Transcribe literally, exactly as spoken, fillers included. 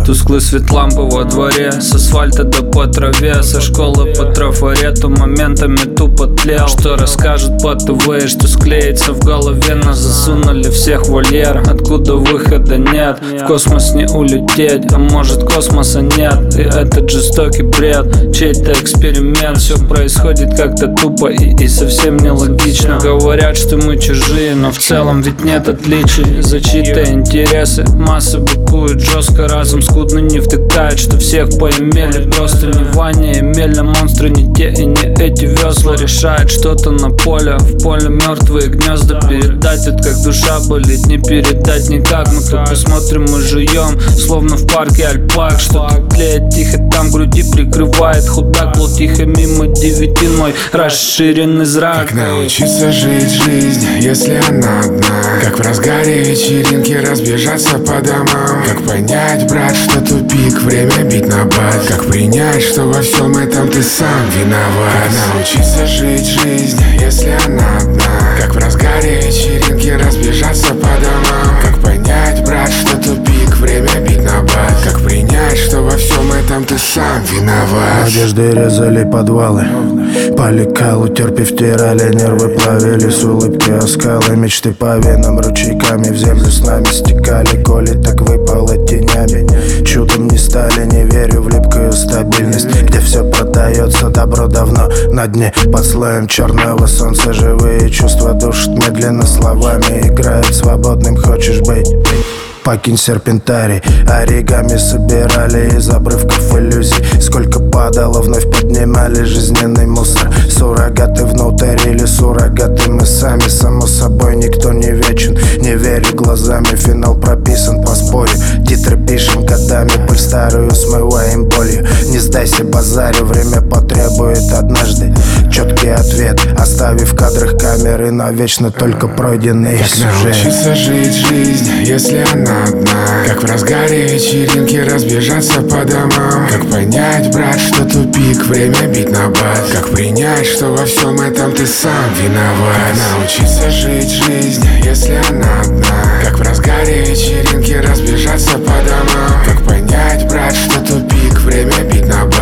Тусклый свет лампы во дворе, с асфальта да по траве, со школы по трафарету моментами тупо тлел. Что расскажут по ТВ, что склеится в голове, нас засунули всех в вольер, откуда выхода нет. В космос не улететь, а может космоса нет. И этот жестокий бред, чей-то эксперимент. Все происходит как-то тупо и, и совсем нелогично. Говорят, что мы чужие, но в целом ведь нет отличий. За чьи-то интересы массы быкуют жестко, разум скудно не втыкает, что всех поимели. Просто не Ваня и Меля, монстры не те и не эти весла. Решает что-то на поле, в поле мертвые гнезда. Передать это как душа болит, не передать никак. Мы только смотрим и жуем, словно в парке Альпак. Что-то тлеет тихо, там груди прикрывает худак. Лол тихо мимо девяти, мой расширенный зрак. Как научиться жить жизнь, если она одна? Как в разгаре вечеринки разбежаться по домам? Как понять, брат, что тупик, время бить на бат? Как принять, что во всем этом ты сам виноват? Как научиться жить жизнь, если она одна? Как в разгаре вечеринки разбежаться по домам? Как понять, брат, что тупик, время бить на бат? Как принять, что во всем этом ты сам виноват? Надежды резали подвалы, по лекалу терпи втирали, нервы плавили с улыбки оскалы. Мечты по венам ручейками в землю с нами стекали. Коли так выпало тенями, чудом не стали. Не верю в липкую стабильность, где все продается, добро давно на дне. Под слоем черного солнца живые чувства душат медленно, словами играют свободным хочешь быть. Покинь серпентарий, оригами собирали из обрывков иллюзий. Сколько падало, вновь поднимали жизненный мусор. Суррогаты внутрили, суррогаты мы сами. Само собой, никто не вечен, не верю глазами. Финал прописан по спорю, титры пишем годами. Пыль старую смываем болью. Не сдайся базарю, время потребует однажды четкий ответ, оставив в кадрах камеры навечно только пройденные сюжеты. Как научиться жить жизнь, если она одна? Как в разгаре вечеринки разбежаться по домам? Как понять, брат, что тупик, время бить на бат? Как принять, что во всем этом ты сам виноват? Как научиться жить жизнь, если она одна? Как в разгаре вечеринки разбежаться по домам? Как понять, брат, что тупик, время бить на бат?